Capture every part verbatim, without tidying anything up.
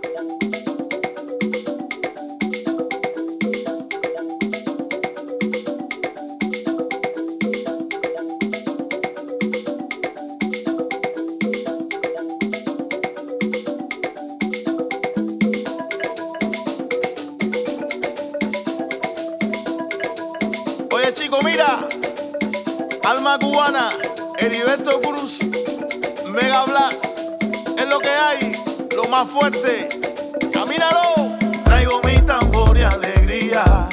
Oye, chico, mira, Alma Cubana, Heriberto Cruz, Mega Black, es lo que hay, lo más fuerte. Camínalo. Traigo mi tambor y alegría,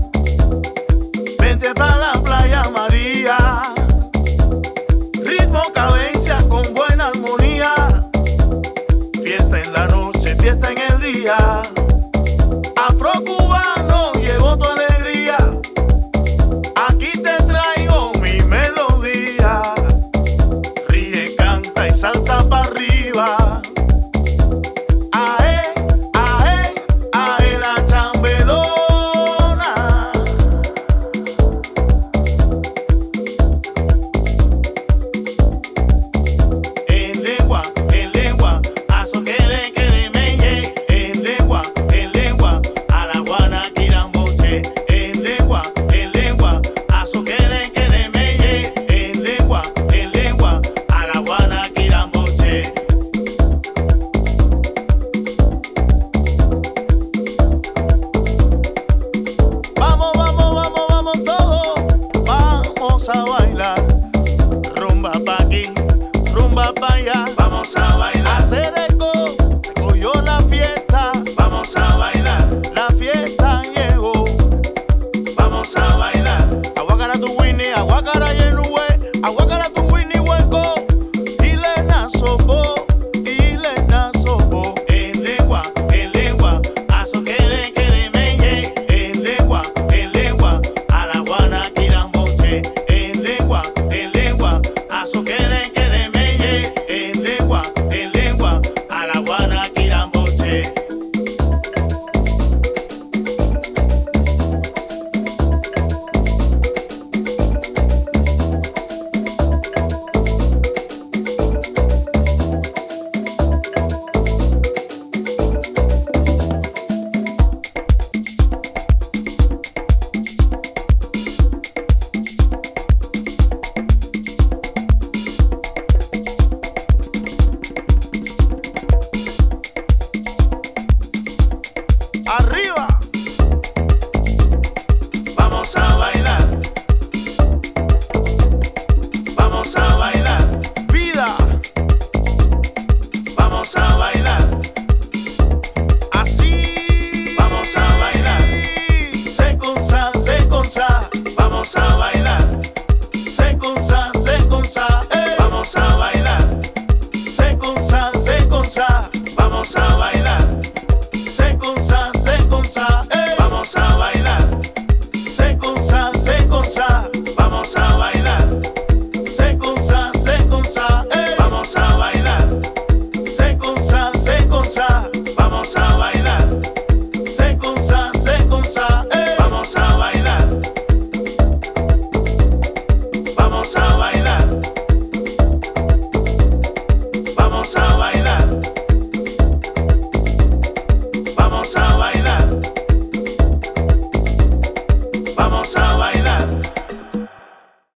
vente para la playa María. Ritmo, cadencia con buena armonía, fiesta en la noche, fiesta en el día. Afro-cubano, llegó tu alegría, aquí te traigo mi melodía. Ríe, canta y salta para arriba. Ae, ae, ae la chambelona. En lengua, en lengua, aso que le quede meye. En lengua, en lengua, a la guana quiramboche. En lengua, en lengua, aso que le quede meye. En lengua, en lengua, a la guana quiramboche. Vamos, vamos, vamos, vamos todos, vamos a bailar. Rumba pa' aquí, rumba pa' allá. Vamos a bailar. Hacer eco, cogió la fiesta. Vamos a bailar. La fiesta llegó. Vamos a bailar. Aguacara tu Winnie, aguacara yenue, aguacara tu Winnie hueco. Y le na sopo, y le na sopo. En lengua, en lengua, aso que le quede meye. En lengua, en lengua, a la guana quiramboche. En lengua, en lengua, aso que le quede meye. En lengua, en lengua, a la guana quiramboche. Arriba. Vamos a bailar. Vamos a bailar. Vida. Vamos a bailar. Así. Vamos a bailar. Se con sa, se con sa. Vamos a bailar. Se con sa, se con sa. Vamos a bailar. Se con sa, se con sa. Vamos a bailar.